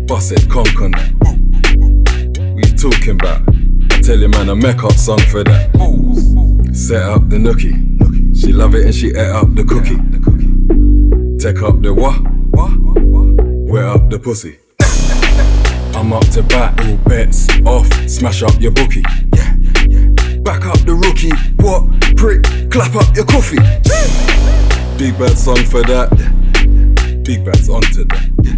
Bust it, conk on that. What you talking about? I tell you man, a make-up song for that. Set up the nookie. She love it and she ate up the cookie. Take up the what? Wet up the pussy. I'm up to bat, all bets off. Smash up your bookie. Back up the rookie. What? Prick, clap up your coffee. Big bad song for that. Big bad's onto that.